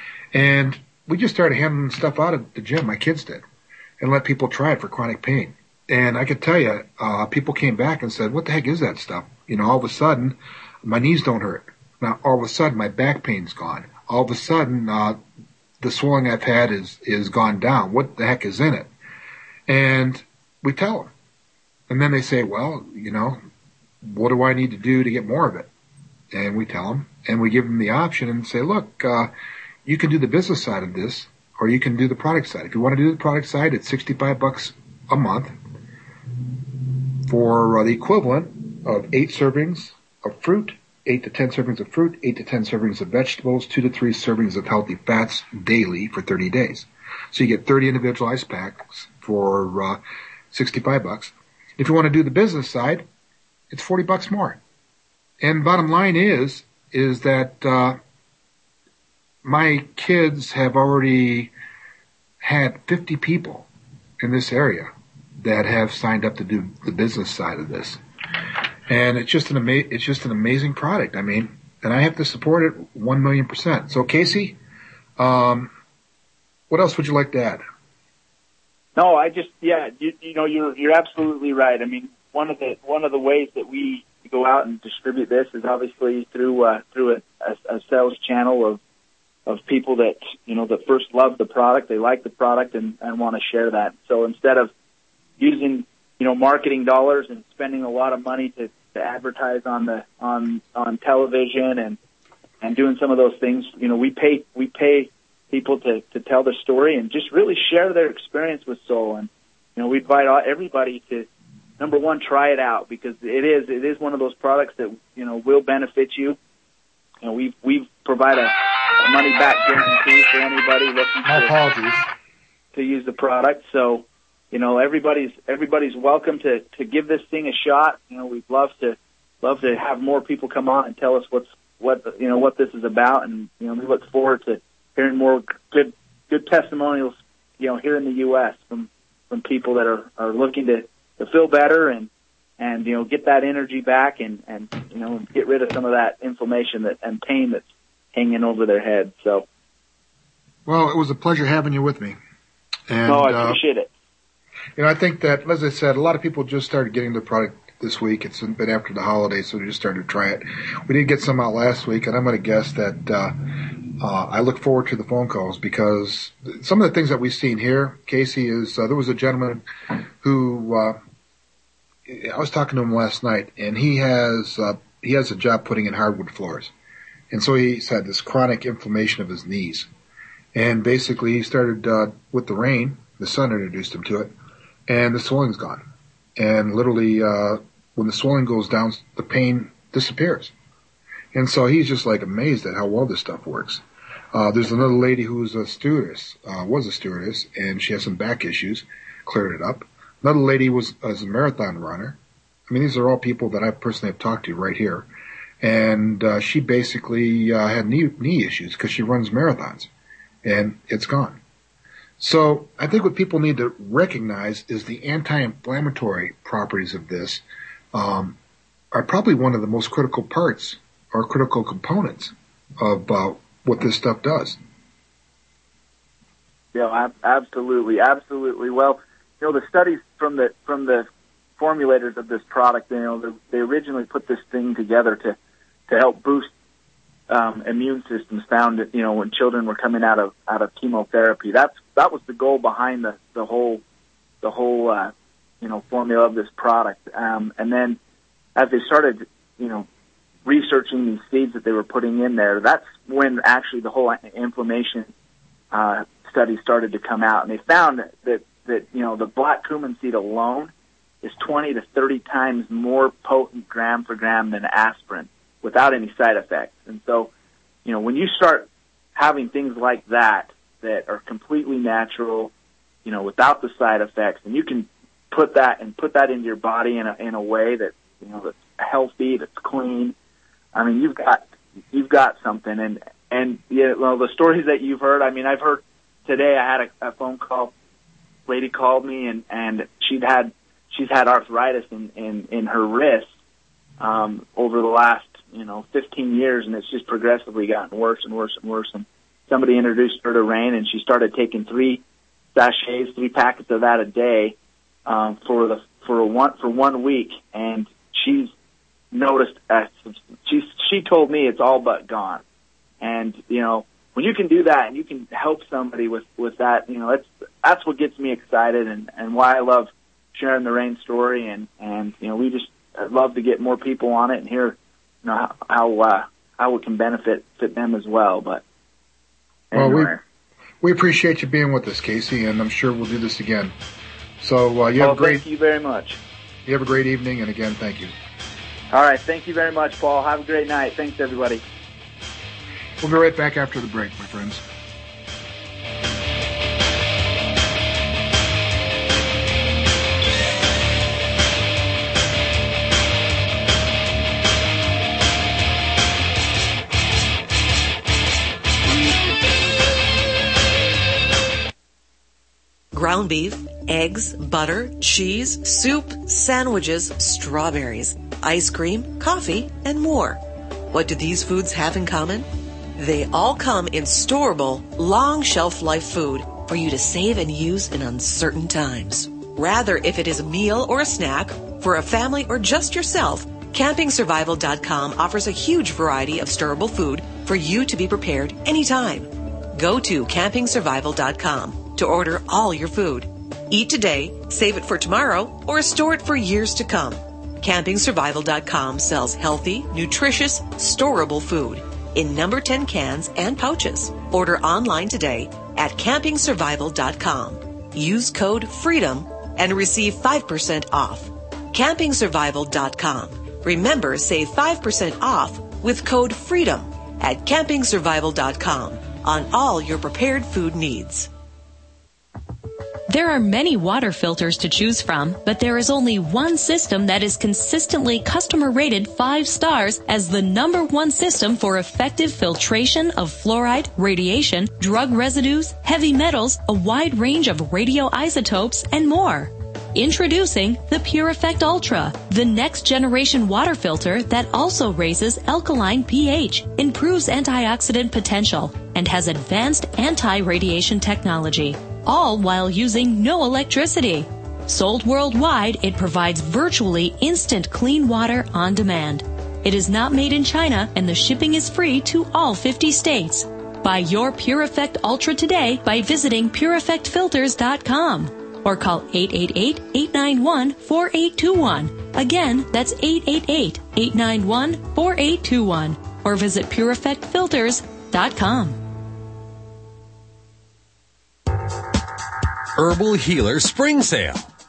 And we just started handing stuff out at the gym, my kids did, and let people try it for chronic pain. And I could tell you, uh, people came back and said, what the heck is that stuff? You know, all of a sudden, my knees don't hurt. Now, all of a sudden, my back pain's gone. All of a sudden, uh, the swelling I've had is, is gone down. What the heck is in it? And we tell them. And then they say, well, you know, what do I need to do to get more of it? And we tell them, and we give them the option and say, look, uh, you can do the business side of this, or you can do the product side. If you want to do the product side, it's sixty-five bucks a month for uh, the equivalent of eight servings of fruit, eight to ten servings of fruit, eight to ten servings of vegetables, two to three servings of healthy fats daily for thirty days. So you get thirty individualized packs for uh, sixty-five bucks. If you want to do the business side, it's forty bucks more. And bottom line is, is that uh, my kids have already had fifty people in this area that have signed up to do the business side of this. And it's just an ama- it's just an amazing product. I mean, and I have to support it one million percent. So Casey, um, what else would you like to add? No, I just, yeah, you, you know, you're, you're absolutely right. I mean, one of the, one of the ways that we go out and distribute this is obviously through, uh, through a, a, a sales channel of, of people that, you know, that first love the product, they like the product and, and want to share that. So instead of using, you know, marketing dollars and spending a lot of money to, to advertise on the, on, on television and, and doing some of those things, you know, we pay, we pay people to, to tell their story and just really share their experience with Soul. And, you know, we invite everybody to, number one, try it out because it is, it is one of those products that, you know, will benefit you. You know, we we provide a a money back guarantee for anybody looking My to, apologies. to use the product. So, you know, everybody's everybody's welcome to, to give this thing a shot. You know, we'd love to love to have more people come on and tell us what's what you know what this is about, and you know, we look forward to hearing more good good testimonials, you know, here in the U S from from people that are, are looking to, to feel better and and you know, get that energy back and, and you know, get rid of some of that inflammation that and pain that's hanging over their head. So, well, it was a pleasure having you with me. And, no, I appreciate uh, it. You know, I think that, as I said, a lot of people just started getting the product this week. It's been after the holidays, so they just started to try it. We did get some out last week, and I'm going to guess that uh, uh, I look forward to the phone calls, because some of the things that we've seen here, Casey, is uh, there was a gentleman who uh, I was talking to him last night, and he has uh, he has a job putting in hardwood floors, and so he's had this chronic inflammation of his knees, and basically he started uh, with the rain. The sun introduced him to it, and the swelling's gone. And literally, uh, when the swelling goes down, the pain disappears. And so he's just like amazed at how well this stuff works. Uh, there's another lady who's a stewardess, uh, was a stewardess, and she has some back issues, cleared it up. Another lady was, was a marathon runner. I mean, these are all people that I personally have talked to right here. And, uh, she basically, uh, had knee, knee issues because she runs marathons, and it's gone. So I think what people need to recognize is the anti-inflammatory properties of this um, are probably one of the most critical parts or critical components of uh, what this stuff does. Yeah, absolutely, absolutely. Well, you know, the studies from the from the formulators of this product, you know, they originally put this thing together to to help boost Um, immune systems, found that, you know, when children were coming out of out of chemotherapy. That's that was the goal behind the the whole the whole uh, you know, formula of this product. Um, and then as they started, you know, researching these seeds that they were putting in there, that's when actually the whole inflammation uh, study started to come out, and they found that that you know, the black cumin seed alone is twenty to thirty times more potent gram for gram than aspirin, without any side effects. And so, you know, when you start having things like that, that are completely natural, you know, without the side effects, and you can put that and put that into your body in a, in a way that, you know, that's healthy, that's clean. I mean, you've got, you've got something. And, and, yeah, well, the stories that you've heard, I mean, I've heard today, I had a, a phone call, lady called me and, and she'd had, she's had arthritis in, in, in her wrist, um, over the last, you know, fifteen years, and it's just progressively gotten worse and worse and worse. And somebody introduced her to Rain, and she started taking three sachets, three packets of that a day, um, for the, for a one, for one week. And she's noticed, uh, she, she told me it's all but gone. And, you know, when you can do that and you can help somebody with, with that, you know, it's, that's what gets me excited, and, and why I love sharing the Rain story. And, and, you know, we just, I'd love to get more people on it and hear, you know, how how, uh, how it can benefit fit them as well. But anyway. Well, we we appreciate you being with us, Casey, and I'm sure we'll do this again. So uh, you well, have a great. Thank you very much. You have a great evening, and again, thank you. All right, thank you very much, Paul. Have a great night. Thanks, everybody. We'll be right back after the break, my friends. Ground beef, eggs, butter, cheese, soup, sandwiches, strawberries, ice cream, coffee, and more. What do these foods have in common? They all come in storable, long shelf life food for you to save and use in uncertain times. Rather, if it is a meal or a snack, for a family or just yourself, Camping Survival dot com offers a huge variety of storable food for you to be prepared anytime. Go to Camping Survival dot com to order all your food. Eat today, save it for tomorrow, or store it for years to come. Camping Survival dot com sells healthy, nutritious, storable food in number ten cans and pouches. Order online today at Camping Survival dot com. Use code FREEDOM and receive five percent off. Camping Survival dot com. Remember, save five percent off with code FREEDOM at camping survival dot com on all your prepared food needs. There are many water filters to choose from, but there is only one system that is consistently customer rated five stars as the number one system for effective filtration of fluoride, radiation, drug residues, heavy metals, a wide range of radioisotopes, and more. Introducing the Pure Effect Ultra, the next generation water filter that also raises alkaline pH, improves antioxidant potential, and has advanced anti-radiation technology, all while using no electricity. Sold worldwide, it provides virtually instant clean water on demand. It is not made in China, and the shipping is free to all fifty states. Buy your Pure Effect Ultra today by visiting pure effect filters dot com. Or call eight eight eight, eight nine one, four eight two one. Again, that's eight eight eight, eight nine one, four eight two one. Or visit pure effect filters dot com. Herbal Healer Spring Sale.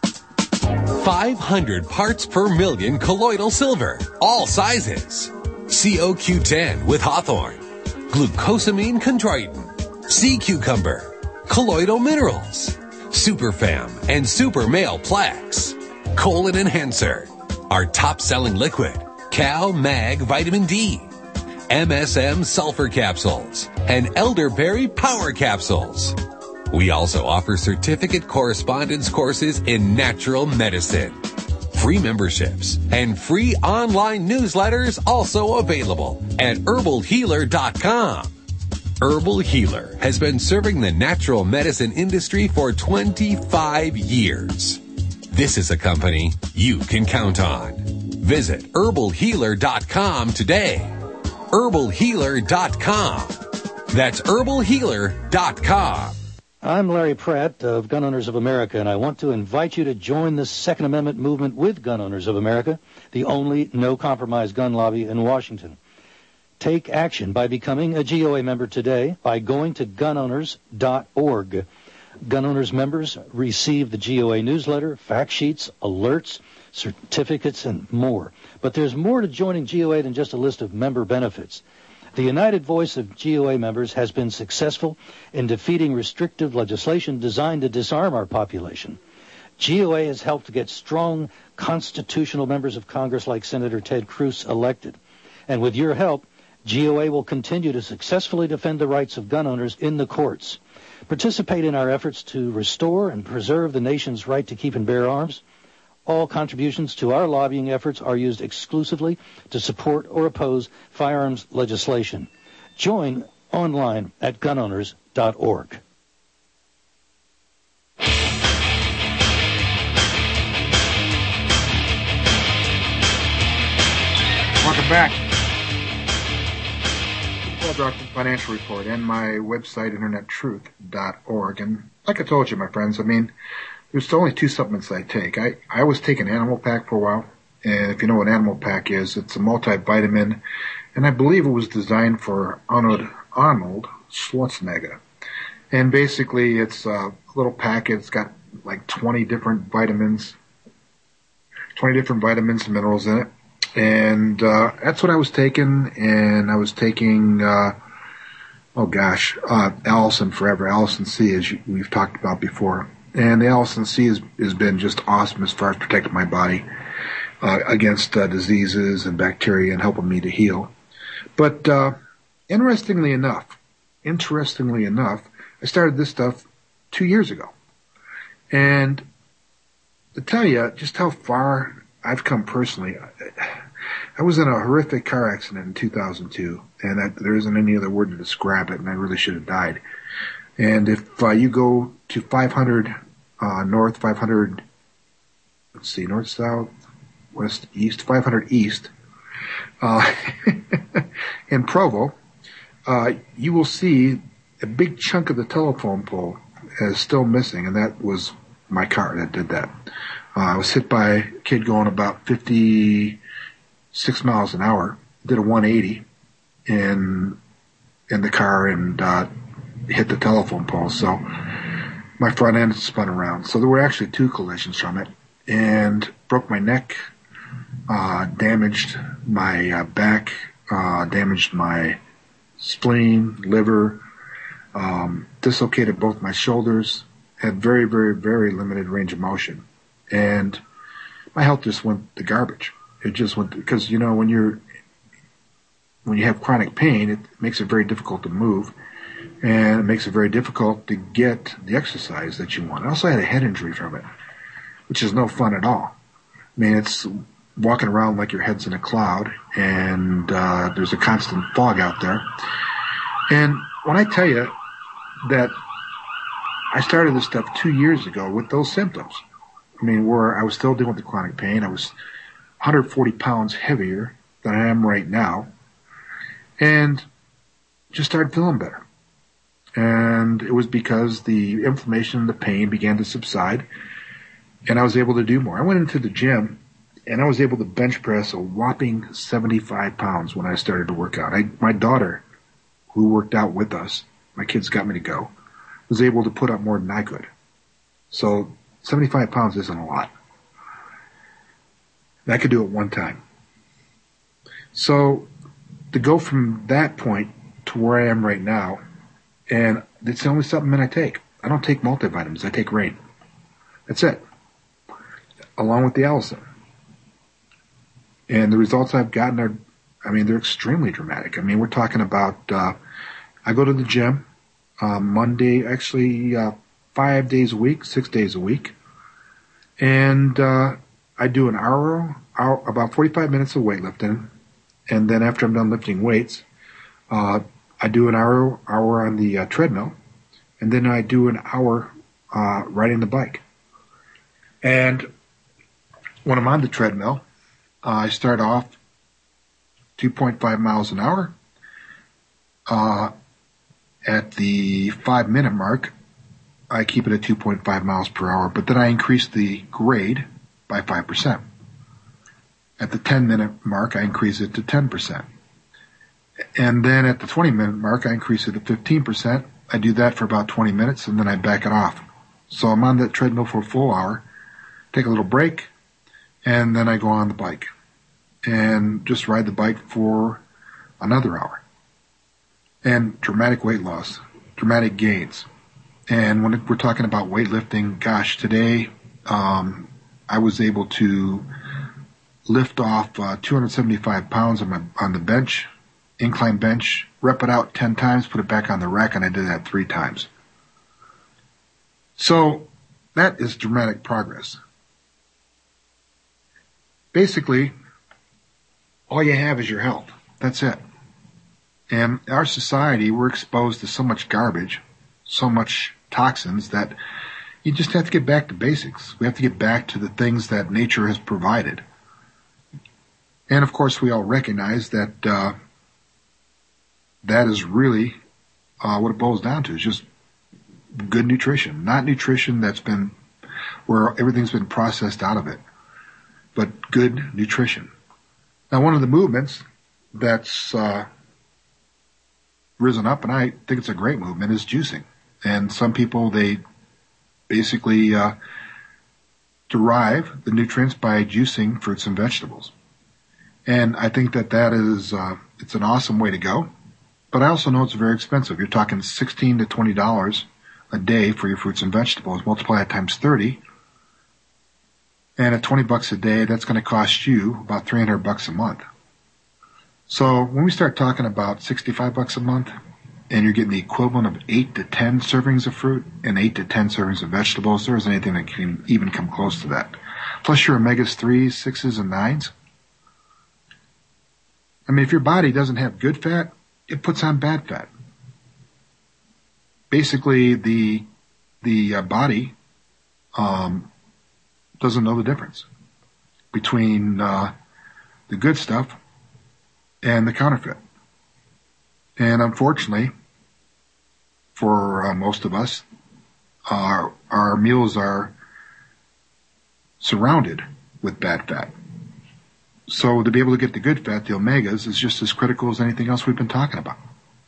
five hundred parts per million colloidal silver, all sizes. C O Q ten with hawthorn, glucosamine chondroitin, sea cucumber, colloidal minerals, Superfam and Super Male Plaques, Colon Enhancer, our top-selling liquid, Cal Mag Vitamin D, M S M Sulfur Capsules, and Elderberry Power Capsules. We also offer certificate correspondence courses in natural medicine. Free memberships and free online newsletters also available at herbal healer dot com. Herbal Healer has been serving the natural medicine industry for twenty-five years. This is a company you can count on. Visit herbal healer dot com today. herbal healer dot com. That's herbal healer dot com. I'm Larry Pratt of Gun Owners of America, and I want to invite you to join the Second Amendment movement with Gun Owners of America, the only no-compromise gun lobby in Washington. Take action by becoming a G O A member today by going to gun owners dot org. Gun Owners members receive the G O A newsletter, fact sheets, alerts, certificates, and more. But there's more to joining G O A than just a list of member benefits. The united voice of G O A members has been successful in defeating restrictive legislation designed to disarm our population. G O A has helped to get strong constitutional members of Congress like Senator Ted Cruz elected. And with your help, G O A will continue to successfully defend the rights of gun owners in the courts. Participate in our efforts to restore and preserve the nation's right to keep and bear arms. All contributions to our lobbying efforts are used exclusively to support or oppose firearms legislation. Join online at gun owners dot org. Welcome back. Paul Brockton Financial Report and my website, internet truth dot org. And like I told you, my friends, I mean, there's only two supplements I take. I, I was taking Animal Pack for a while. And if you know what Animal Pack is, it's a multivitamin. And I believe it was designed for Arnold, Arnold Schwarzenegger. And basically, it's a little packet. It's got like twenty different vitamins, twenty different vitamins and minerals in it. And uh that's what I was taking, and I was taking, uh oh gosh, uh Allison Forever, Allison C, as you, we've talked about before. And the Allison C has, has been just awesome as far as protecting my body uh against uh, diseases and bacteria and helping me to heal. But uh interestingly enough, interestingly enough, I started this stuff two years ago. And to tell you just how far I've come personally, I was in a horrific car accident in two thousand two, and I, there isn't any other word to describe it, and I really should have died. And if uh, you go to five hundred uh, north, five hundred, let's see, north, south, west, east, five hundred east, uh, in Provo, uh, you will see a big chunk of the telephone pole is still missing, and that was my car that did that. Uh, I was hit by a kid going about fifty-six miles an hour, did a one eighty in in the car and uh, hit the telephone pole. So my front end spun around. So there were actually two collisions from it, and broke my neck, uh, damaged my uh, back, uh, damaged my spleen, liver, um, dislocated both my shoulders, had very, very, very limited range of motion. And my health just went to garbage. It just went, because, you know, when you're, when you have chronic pain, it makes it very difficult to move, and it makes it very difficult to get the exercise that you want. I also had a head injury from it, which is no fun at all. I mean, it's walking around like your head's in a cloud, and uh, there's a constant fog out there. And when I tell you that I started this stuff two years ago with those symptoms, I mean, where I was still dealing with the chronic pain, I was one hundred forty pounds heavier than I am right now, and just started feeling better. And it was because the inflammation and the pain began to subside, and I was able to do more. I went into the gym, and I was able to bench press a whopping seventy-five pounds when I started to work out. I, my daughter, who worked out with us, my kids got me to go, was able to put up more than I could. So seventy-five pounds isn't a lot. And I could do it one time. So to go from that point to where I am right now, and it's the only supplement I take. I don't take multivitamins. I take Rain. That's it. Along with the Allison. And the results I've gotten are, I mean, they're extremely dramatic. I mean, we're talking about, uh, I go to the gym, uh, Monday, actually, uh, five days a week, six days a week. And, uh, I do an hour, hour, about forty-five minutes of weightlifting. And then after I'm done lifting weights, uh, I do an hour, hour on the uh, treadmill. And then I do an hour, uh, riding the bike. And when I'm on the treadmill, Uh, I start off two point five miles an hour. Uh, at the five minute mark, I keep it at two point five miles per hour, but then I increase the grade by five percent. At the ten minute mark, I increase it to ten percent. And then at the twenty minute mark, I increase it to fifteen percent. I do that for about twenty minutes, and then I back it off. So I'm on that treadmill for a full hour, take a little break, and then I go on the bike and just ride the bike for another hour. And dramatic weight loss, dramatic gains. And when we're talking about weightlifting, gosh, today um, I was able to lift off uh, two hundred seventy-five pounds on, my, on the bench, incline bench, rep it out ten times, put it back on the rack, and I did that three times. So that is dramatic progress. Basically, all you have is your health. That's it. And our society, we're exposed to so much garbage, so much toxins, that you just have to get back to basics. We have to get back to the things that nature has provided. And of course, we all recognize that uh, that is really uh, what it boils down to. It's just good nutrition, not nutrition that's been where everything's been processed out of it, but good nutrition. Now, one of the movements that's uh, risen up, and I think it's a great movement, is juicing. And some people, they basically uh, derive the nutrients by juicing fruits and vegetables. And I think that that is, uh, it's an awesome way to go. But I also know it's very expensive. You're talking sixteen to twenty dollars a day for your fruits and vegetables. Multiply that times thirty. And at twenty bucks a day, that's going to cost you about three hundred bucks a month. So when we start talking about sixty-five bucks a month, and you're getting the equivalent of eight to ten servings of fruit and eight to ten servings of vegetables, there isn't anything that can even come close to that. Plus your omegas threes, sixes, and nines. I mean, if your body doesn't have good fat, it puts on bad fat. Basically, the the uh, body um, doesn't know the difference between uh, the good stuff and the counterfeit. And unfortunately, for uh, most of us, our, our meals are surrounded with bad fat. So to be able to get the good fat, the omegas, is just as critical as anything else we've been talking about.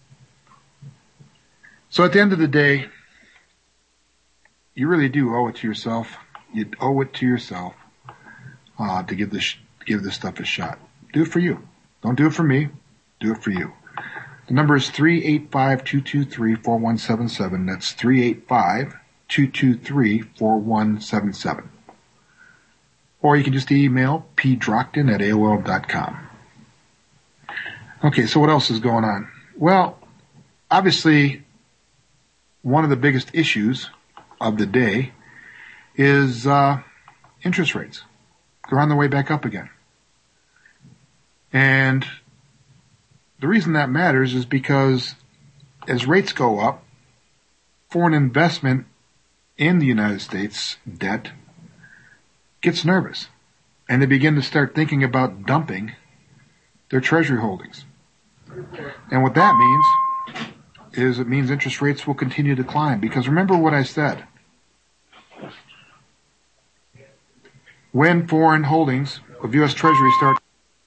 So at the end of the day, you really do owe it to yourself. You owe it to yourself uh, to give this give this stuff a shot. Do it for you. Don't do it for me. Do it for you. The number is three eight five, two two three, four one seven seven. That's three eight five, two two three, four one seven seven. Or you can just email p drockton at A O L dot com. Okay, so what else is going on? Well, obviously, one of the biggest issues of the day is uh, interest rates. They're on their way back up again. And the reason that matters is because as rates go up, foreign investment in the United States debt gets nervous. And they begin to start thinking about dumping their treasury holdings. And what that means is it means interest rates will continue to climb. Because remember what I said. When foreign holdings of U S Treasury start,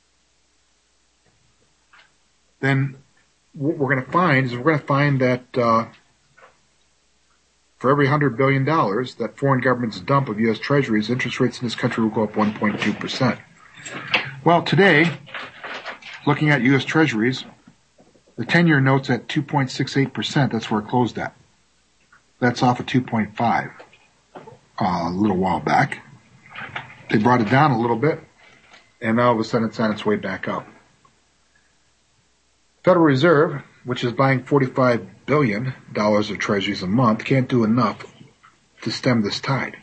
then what we're going to find is we're going to find that uh, for every one hundred billion dollars that foreign governments dump of U S Treasuries, interest rates in this country will go up one point two percent. Well, today, looking at U S Treasuries, the ten-year note's at two point six eight percent. That's where it closed at. That's off of two point five uh, a little while back. They brought it down a little bit, and now all of a sudden it's on its way back up. Federal Reserve, which is buying forty-five billion dollars of treasuries a month, can't do enough to stem this tide.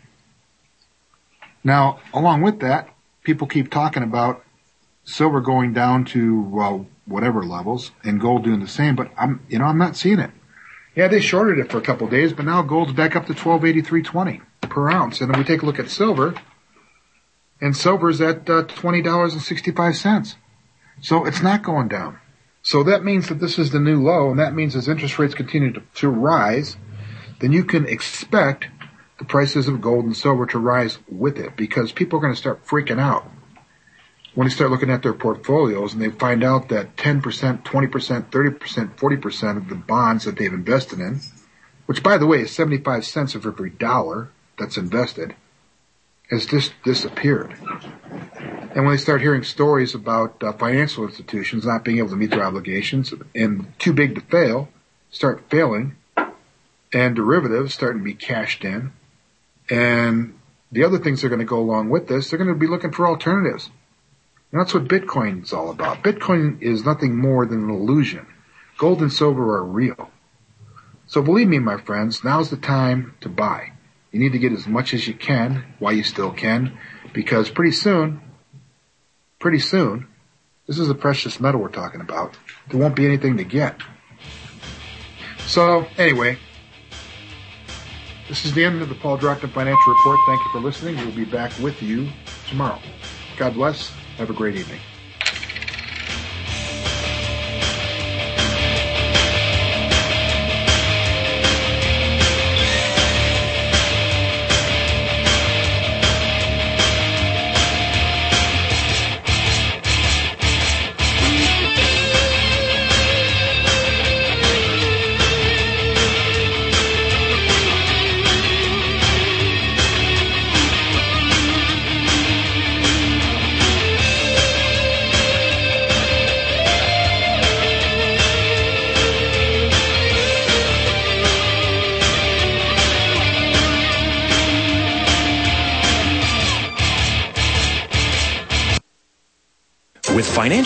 Now, along with that, people keep talking about silver going down to, well, whatever levels, and gold doing the same, but I'm, you know, I'm not seeing it. Yeah, they shorted it for a couple of days, but now gold's back up to twelve eighty-three twenty per ounce. And then we take a look at silver, and silver's at uh, twenty dollars and sixty-five cents. So it's not going down. So that means that this is the new low, and that means as interest rates continue to, to rise, then you can expect the prices of gold and silver to rise with it, because people are going to start freaking out when they start looking at their portfolios and they find out that ten percent, twenty percent, thirty percent, forty percent of the bonds that they've invested in, which by the way is seventy-five cents of every dollar that's invested, has just disappeared. And when they start hearing stories about uh, financial institutions not being able to meet their obligations and too big to fail, start failing, and derivatives starting to be cashed in, and the other things that are going to go along with this, they're going to be looking for alternatives. And that's what Bitcoin is all about. Bitcoin is nothing more than an illusion. Gold and silver are real. So believe me, my friends, now's the time to buy. You need to get as much as you can while you still can, because pretty soon, pretty soon, this is a precious metal we're talking about. There won't be anything to get. So anyway, this is the end of the Paul Drockton Financial Report. Thank you for listening. We'll be back with you tomorrow. God bless. Have a great evening.